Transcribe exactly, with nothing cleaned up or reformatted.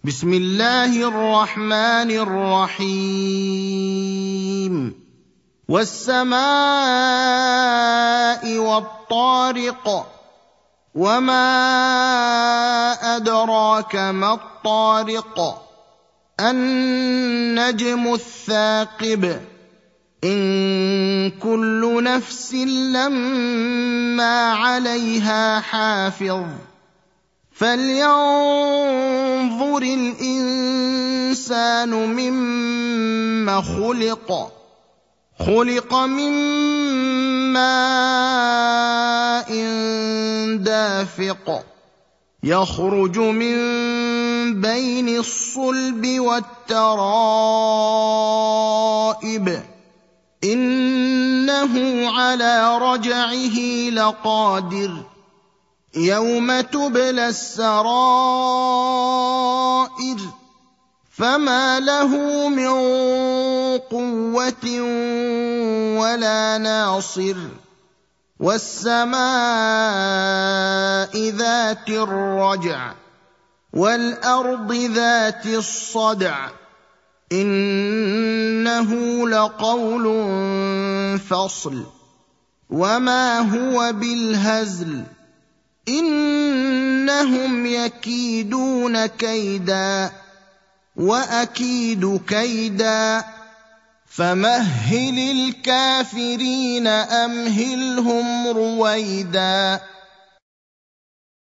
بسم الله الرحمن الرحيم والسماء والطارق وما أدراك ما الطارق النجم الثاقب إن كل نفس لما عليها حافظ فلينظر الإنسان مما خلق خلق من ماء دافق يخرج من بين الصلب والترائب إنه على رجعه لقادر يوم تبلى السرائر فما له من قوة ولا ناصر والسماء ذات الرجع والأرض ذات الصدع إنه لقول فصل وما هو بالهزل إنهم يكيدون كيدا وأكيد كيدا فمهل الكافرين أمهلهم رويدا